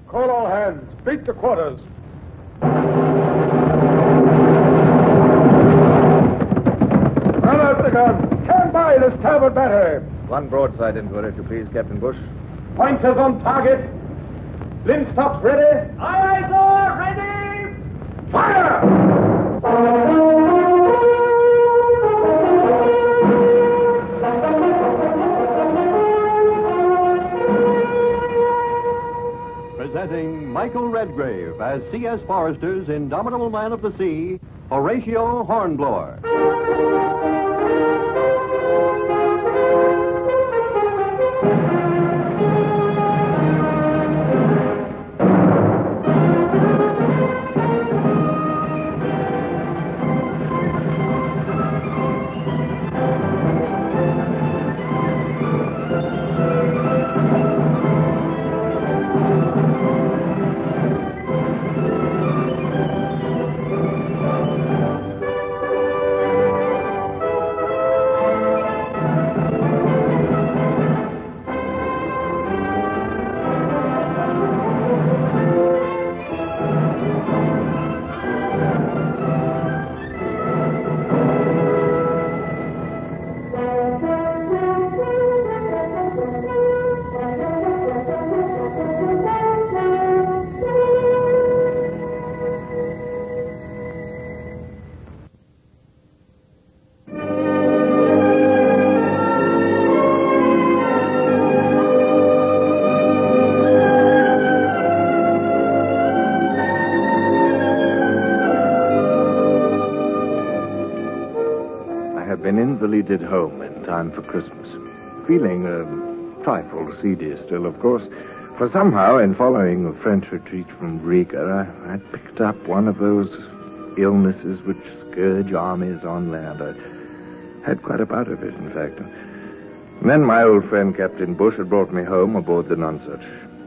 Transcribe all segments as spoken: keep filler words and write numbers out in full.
Call all hands. Beat to quarters. Run out the guns. Stand by the starboard battery. One broadside into it, if you please, Captain Bush. Pointers on target. Linstops ready. Aye, aye, sir. Ready. Fire! Presenting Michael Redgrave as C S. Forrester's Indomitable Man of the Sea, Horatio Hornblower. Invalided home in time for Christmas. Feeling a trifle seedy still, of course, for somehow, in following a French retreat from Riga, I, I picked up one of those illnesses which scourge armies on land. I had quite a bout of it, in fact. And then my old friend Captain Bush had brought me home aboard the Nonsuch.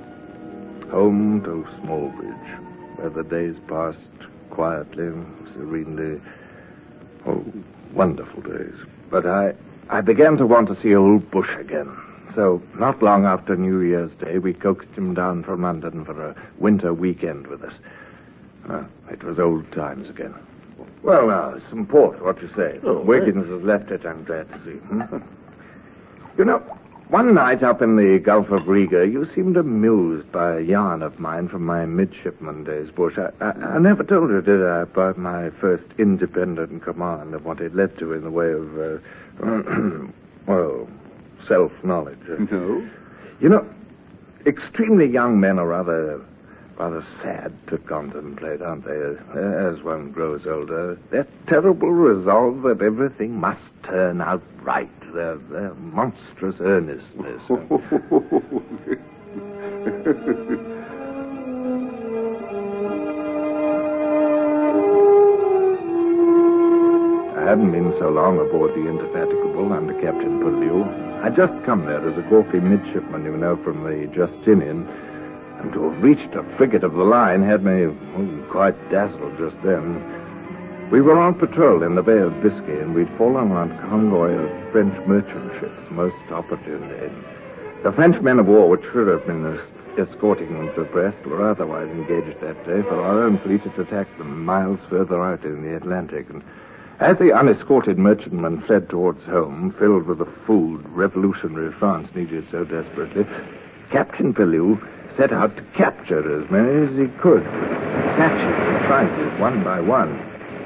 Home to Smallbridge, where the days passed quietly, serenely. Oh, wonderful days. But I, I began to want to see old Bush again. So, not long after New Year's Day, we coaxed him down from London for a winter weekend with us. Uh, it was old times again. Well, now, some port, what you say? Oh, Wiggins has left it, I'm glad to see. Hmm? You know, one night up in the Gulf of Riga, you seemed amused by a yarn of mine from my midshipman days, Bush. I, I, I never told you, did I, about my first independent command and what it led to in the way of, uh, well, self-knowledge. No? You know, extremely young men are rather, rather sad to contemplate, aren't they, as one grows older? That terrible resolve that everything must turn out right. Their, their monstrous earnestness. I hadn't been so long aboard the Indefatigable under Captain Pellew. I'd just come there as a gawky midshipman, you know, from the Justinian, and to have reached a frigate of the line had me oh, quite dazzled just then. We were on patrol in the Bay of Biscay, and we'd fallen on a convoy of French merchant ships, most opportunely. The French men of war, which should have been escorting them to Brest, were otherwise engaged that day, for our own fleet had attacked them miles further out in the Atlantic. And as the unescorted merchantmen fled towards home, filled with the food revolutionary France needed so desperately, Captain Pellew set out to capture as many as he could, snatching the prizes one by one.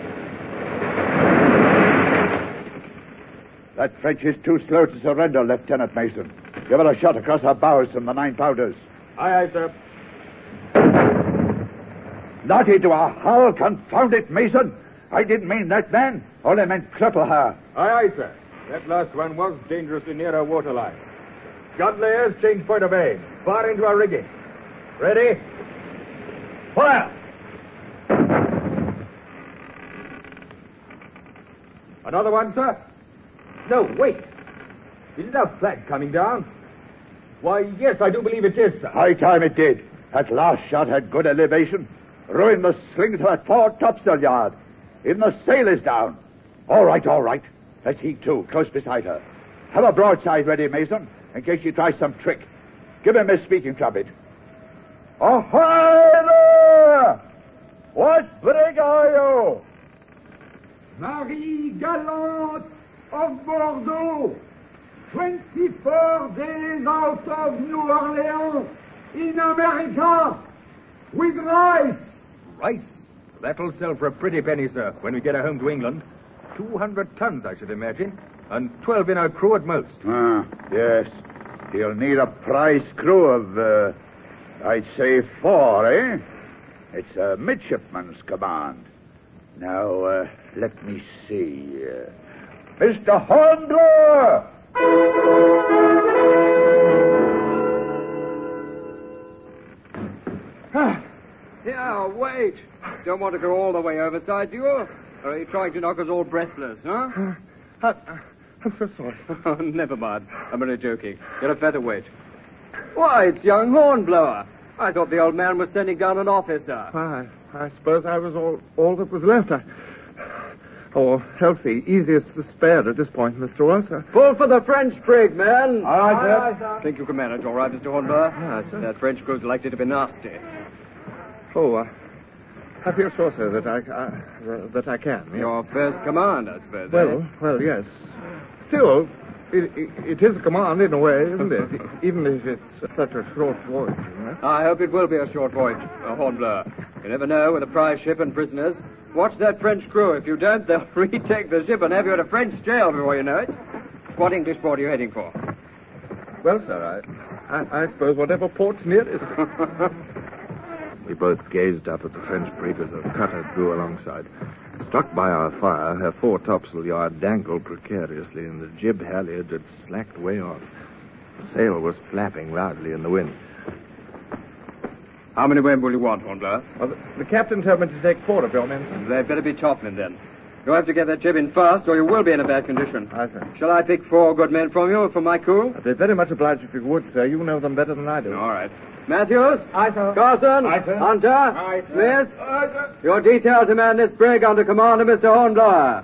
That French is too slow to surrender, Lieutenant Mason. Give her a shot across her bows from the nine powders. Aye, aye, sir. Naughty to our hull, confound it, Mason. I didn't mean that, man. Only meant cripple her. Aye, aye, sir. That last one was dangerously near our waterline. Gun layers, change point of aim. Far into our rigging. Ready? Fire! Another one, sir? No, wait. Is it our flag coming down? Why, yes, I do believe it is, sir. High time it did. That last shot had good elevation. Ruined the slings of that fore topsail yard. Even the sail is down. All right, all right. Let's heave to, close beside her. Have a broadside ready, Mason, in case she tries some trick. Give him his speaking trumpet. Ahoy there! What brig are you? Marie Galante of Bordeaux, twenty-four days out of New Orleans, in America, with rice. Rice? That'll sell for a pretty penny, sir, when we get her home to England. Two hundred tons, I should imagine, and twelve in our crew at most. Ah, yes. He'll need a prize crew of, uh, I'd say four, eh? It's a midshipman's command. Now, uh, let me see. Uh, Mister Hornblower! Yeah, wait. Don't want to go all the way overside, do you? Or are you trying to knock us all breathless, huh? I, I'm so sorry. Oh, never mind. I'm only joking. You're a featherweight. Why, it's young Hornblower. I thought the old man was sending down an officer. I, I suppose I was all, all that was left. I... Oh, Elsie, easiest to spare at this point, Mister Ross. I... Pull for the French brig, man. All right, sir. Think you can manage all right, Mister Hornblower? Yes, sir. That French crew's likely to be nasty. Oh, uh, I feel sure, sir, that I, I uh, that I can. Yes. Your first command, I suppose, Well, eh? well, yes. Still, it, it, it is a command in a way, isn't it? Even if it's such a short voyage, you know? I hope it will be a short voyage, uh, Hornblower. You never know with a prize ship and prisoners. Watch that French crew. If you don't, they'll retake the ship and have you in a French jail before you know it. What English port are you heading for? Well, sir, I, I, I suppose whatever port's nearest. We both gazed up at the French brig as a cutter drew alongside. Struck by our fire, her fore topsail yard dangled precariously, and the jib halyard had slacked way off. The sail was flapping loudly in the wind. How many men will you want, Hornblower? Well, the, the captain told me to take four of your men, sir. They'd better be topmen, then. You'll have to get that jib in fast, or you will be in a bad condition. Aye, sir. Shall I pick four good men from you for my crew? I'd be very much obliged if you would, sir. You know them better than I do. All right. Matthews? Aye, sir. Carson? Aye, sir. Hunter? Aye, sir. Smith? Aye, sir. You're detailed to man this brig under command of Mister Hornblower.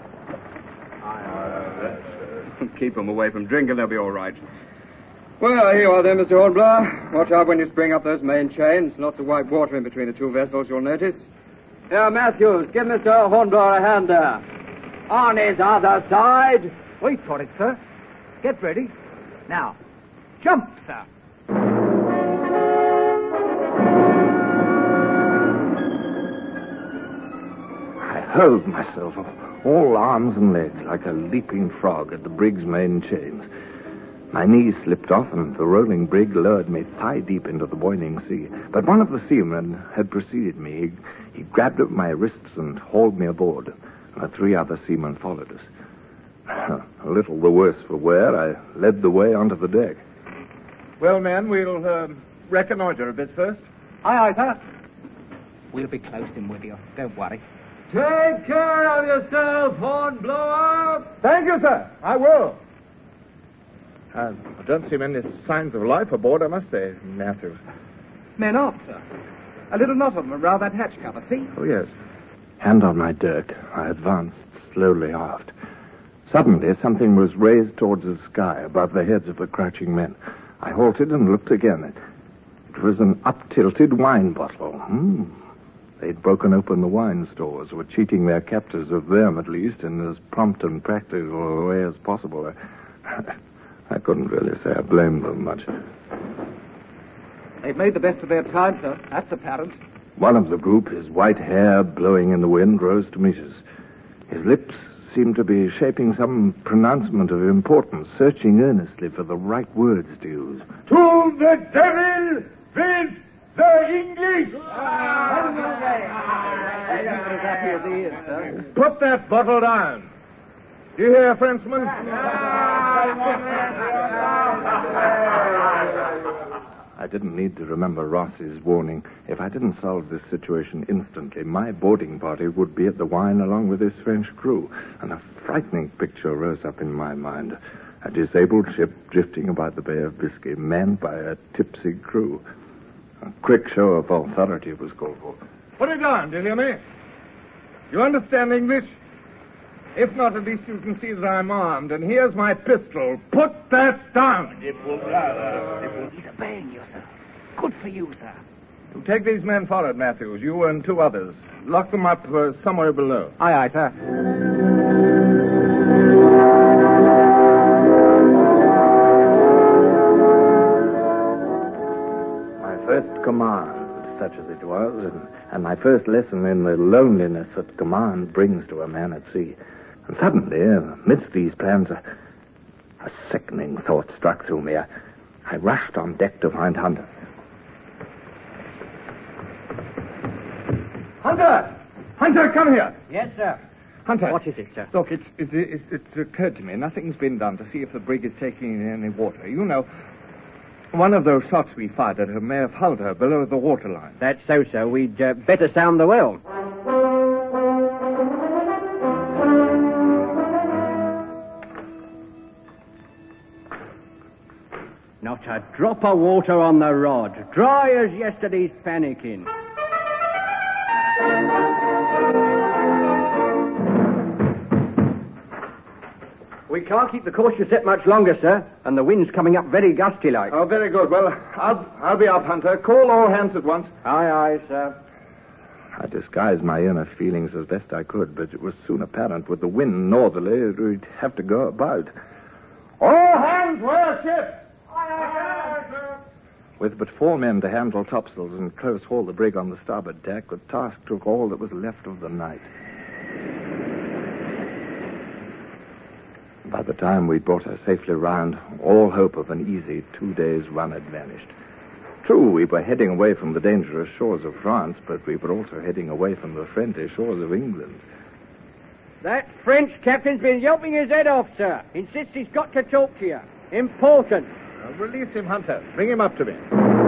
Keep them away from drink and they'll be all right. Well, here you are then, Mister Hornblower. Watch out when you spring up those main chains. Lots of white water in between the two vessels, you'll notice. Here, Matthews, give Mister Hornblower a hand there. On his other side. Wait for it, sir. Get ready. Now, jump, sir. I hurled myself, all arms and legs, like a leaping frog at the brig's main chains. My knees slipped off, and the rolling brig lowered me thigh-deep into the boiling sea. But one of the seamen had preceded me. He, he grabbed at my wrists and hauled me aboard. The three other seamen followed us. A little the worse for wear, I led the way onto the deck. Well, men, we'll uh, reconnoiter a bit first. Aye, aye, sir. We'll be close in with you. Don't worry. Take care of yourself, Hornblower. Thank you, sir. I will. Uh, I don't see many signs of life aboard, I must say, Matthews. Men aft, sir. A little knot of them around that hatch cover, see? Oh, yes. Hand on my dirk, I advanced slowly aft. Suddenly, something was raised towards the sky above the heads of the crouching men. I halted and looked again. It was an up-tilted wine bottle. Hmm. They'd broken open the wine stores, were cheating their captors of them, at least, in as prompt and practical a way as possible. I, I couldn't really say I blamed them much. They've made the best of their time, sir. That's apparent. One of the group, his white hair blowing in the wind, rose to meet us. His lips seemed to be shaping some pronouncement of importance, searching earnestly for the right words to use. To the devil with the English! He's not as happy as he is, sir. Put that bottle down. Do you hear, Frenchman? I didn't need to remember Ross's warning. If I didn't solve this situation instantly, my boarding party would be at the wine along with his French crew. And a frightening picture rose up in my mind. A disabled ship drifting about the Bay of Biscay, manned by a tipsy crew. A quick show of authority was called for. Put it down, do you hear me? You understand English? If not, at least you can see that I'm armed, and here's my pistol. Put that down! He's obeying you, sir. Good for you, sir. You take these men forward, Matthews. You and two others. Lock them up uh, somewhere below. Aye, aye, sir. My first command, such as it was, and, and my first lesson in the loneliness that command brings to a man at sea. And suddenly, amidst these plans, a, a sickening thought struck through me. I, I rushed on deck to find Hunter. Hunter! Hunter, come here! Yes, sir. Hunter. What is it, sir? Look, it's, it, it, it's occurred to me. Nothing's been done to see if the brig is taking in any water. You know, one of those shots we fired at her may have hulled her below the waterline. That's so, sir. We'd uh, better sound the well. Not a drop of water on the rod. Dry as yesterday's panicking. We can't keep the course set much longer, sir, and the wind's coming up very gusty like. Oh, very good. Well, I'll, I'll be up, Hunter. Call all hands at once. Aye, aye, sir. I disguised my inner feelings as best I could, but it was soon apparent with the wind northerly we'd have to go about. All hands wear ship! With but four men to handle topsails and close haul the brig on the starboard tack, the task took all that was left of the night. By the time we'd brought her safely round, all hope of an easy two days' run had vanished. True, we were heading away from the dangerous shores of France, but we were also heading away from the friendly shores of England. That French captain's been yelping his head off, sir. Insists he's got to talk to you. Important. Now, release him, Hunter. Bring him up to me.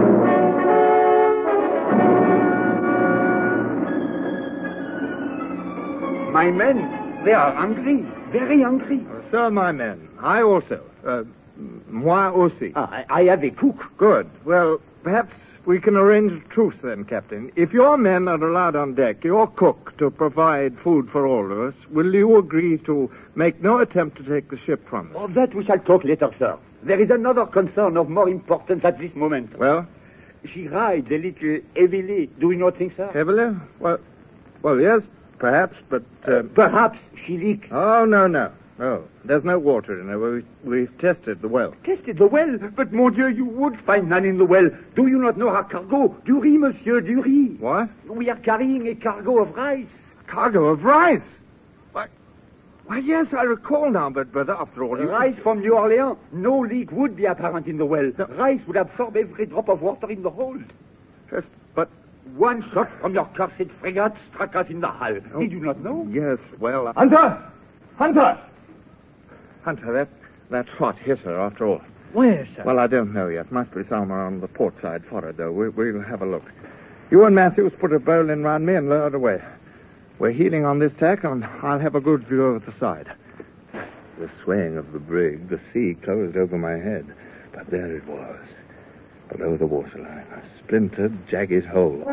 My men, they are hungry. Very hungry. Uh, so are my men. I also. Uh, moi aussi. Ah, I, I have a cook. Good. Well, perhaps we can arrange a truce then, Captain. If your men are allowed on deck, your cook, to provide food for all of us, will you agree to make no attempt to take the ship from us? Of that we shall talk later, sir. There is another concern of more importance at this moment. Well? She rides a little heavily. Do you not think, sir? Heavily? Well, well, yes, perhaps, but... Uh, Perhaps she leaks. Oh, no, no. No, there's no water in her. We've, we've tested the well. Tested the well? But, mon Dieu, you would find none in the well. Do you not know our cargo? Du riz, monsieur, du riz. What? We are carrying a cargo of rice. Cargo of rice? Why, why yes, I recall now, but, but after all... You... Rice from New Orleans. No leak would be apparent in the well. The rice would absorb every drop of water in the hold. Yes, but... One shot from your cursed frigate struck us in the hull. Oh, Did you not know? Yes, well... I... Hunter! Hunter! Hunter, that, that shot hit her after all. Where, sir? Well, I don't know yet. Must be somewhere on the port side forward, though. We, we'll have a look. You and Matthews put a bowline round me and lower it away. We're heeling on this tack, and I'll have a good view of the side. The swaying of the brig, the sea closed over my head. But there it was, below the waterline, a splintered, jagged hole.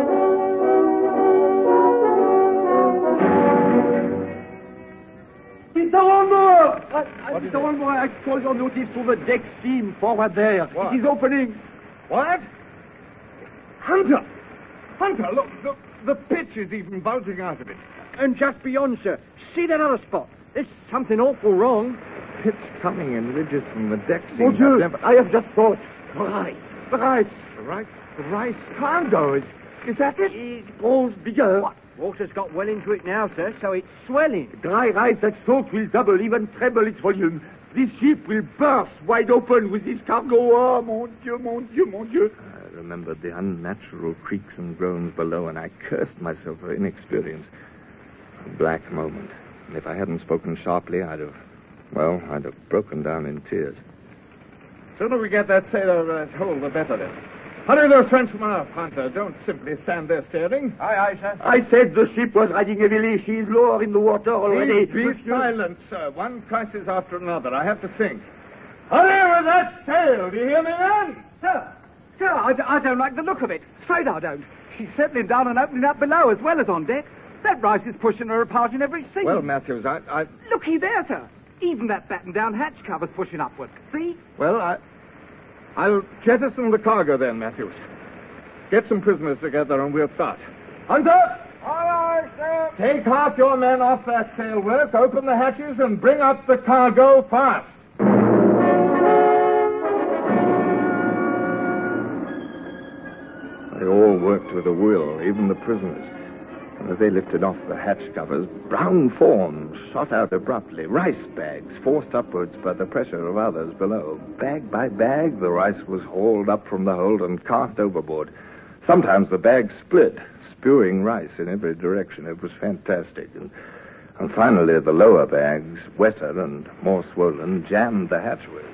Mister Hornblower! Uh, uh, Mister Hornblower, I call your notice to the deck seam forward there. What? It is opening. What? Hunter! Hunter, look, the, the pitch is even bulging out of it. And just beyond, sir. See that other spot? There's something awful wrong. Pitch coming in ridges from the deck seam. Mon Dieu, I've never- I have just thought. The rice. The rice. The rice, the rice cargo, is, is that it? It grows bigger. What? Water's got well into it now, sir, so it's swelling. Dry rice that soaked will double, even treble its volume. This ship will burst wide open with this cargo. Oh, mon Dieu, mon Dieu, mon Dieu. I remembered the unnatural creaks and groans below, and I cursed myself for inexperience. A black moment. And if I hadn't spoken sharply, I'd have, well, I'd have broken down in tears. Sooner we get that sailor uh, hole, the better then. Hurry those Frenchmen up, Hunter. Don't simply stand there staring. Aye, aye, sir. I said the ship was riding heavily. She is lower in the water already. Be, be silent, sir. One crisis after another. I have to think. Hurry with that sail. Do you hear me, man? Sir, sir, I, d- I don't like the look of it. Straight I don't. She's settling down and opening up below as well as on deck. That rice is pushing her apart in every seam. Well, Matthews, I... I Looky there, sir. Even that battened-down hatch cover's pushing upward. See? well, I... I'll jettison the cargo then, Matthews. Get some prisoners together and we'll start. Hunter! Aye, aye, sir. Take half your men off that sail work, open the hatches, and bring up the cargo fast. They all worked with a will, even the prisoners. And as they lifted off the hatch covers, brown forms shot out abruptly, rice bags forced upwards by the pressure of others below. Bag by bag, the rice was hauled up from the hold and cast overboard. Sometimes the bags split, spewing rice in every direction. It was fantastic. And, and finally, the lower bags, wetter and more swollen, jammed the hatchways.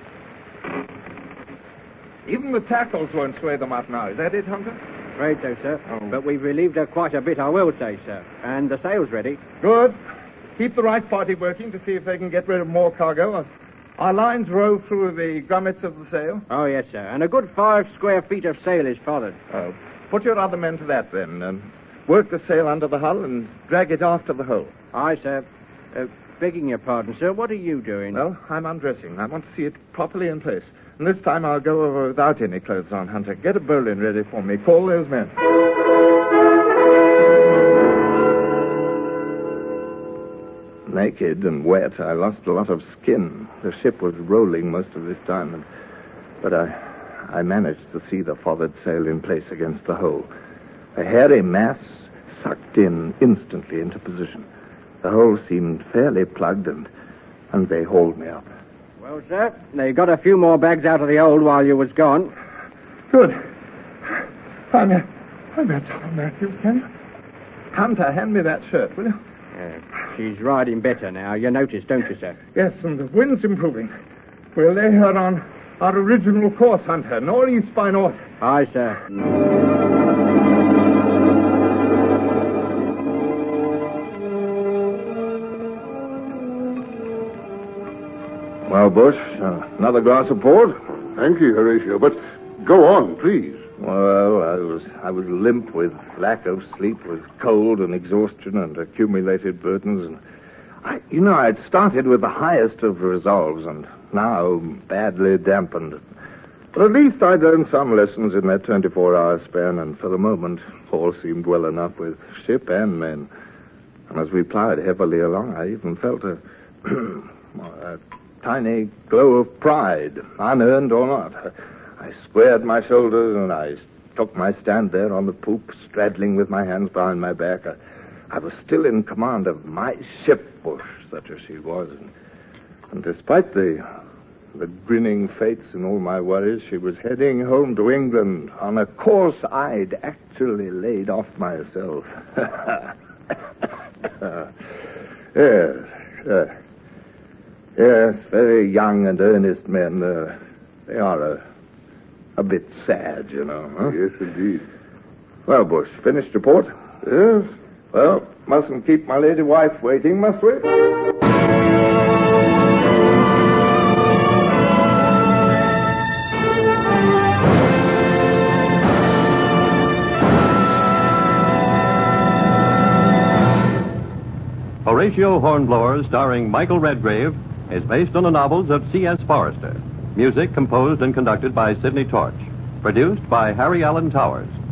Even the tackles won't sway them up now. Is that it, Hunter? Afraid so, sir. Oh. But we've relieved her quite a bit, I will say, sir. And the sail's ready. Good. Keep the rice party working to see if they can get rid of more cargo. Our lines row through the grummets of the sail. Oh, yes, sir. And a good five square feet of sail is followed. Oh, put your other men to that, then. Um, work the sail under the hull and drag it after the hull. Aye, sir. Uh, begging your pardon, sir, what are you doing? Well, I'm undressing. I want to see it properly in place. And this time I'll go over without any clothes on, Hunter. Get a bowline ready for me. Call those men. Naked and wet, I lost a lot of skin. The ship was rolling most of this time, and, but I, I managed to see the forward sail in place against the hull. A hairy mass sucked in instantly into position. The hull seemed fairly plugged, and, and they hauled me up. Well, sir, they got a few more bags out of the hold while you was gone. Good. I'm a, I'm a Tom Matthews, can you? Hunter, hand me that shirt, will you? Uh, she's riding better now. You notice, don't you, sir? Yes, and the wind's improving. We'll lay her on our original course, Hunter. Northeast by north. Aye, sir. Well, Bush, uh, another glass of port? Thank you, Horatio, but go on, please. Well, I was I was limp with lack of sleep, with cold and exhaustion and accumulated burdens. And I, you know, I'd started with the highest of resolves, and now badly dampened. But at least I'd learned some lessons in that twenty-four hour span, and for the moment, all seemed well enough with ship and men. And as we plowed heavily along, I even felt a, a tiny glow of pride, unearned or not. I squared my shoulders and I took my stand there on the poop, straddling with my hands behind my back. I, I was still in command of my ship, Bush, such as she was. And, and despite the, the grinning fates and all my worries, she was heading home to England on a course I'd actually laid off myself. yes, uh, yes, very young and earnest men. Uh, they are a... A bit sad, you know, huh? Yes, indeed. Well, Bush, finished your port? Yes. Well, mustn't keep my lady wife waiting, must we? Horatio Hornblower, starring Michael Redgrave, is based on the novels of C S Forester. Music composed and conducted by Sidney Torch. Produced by Harry Allen Towers.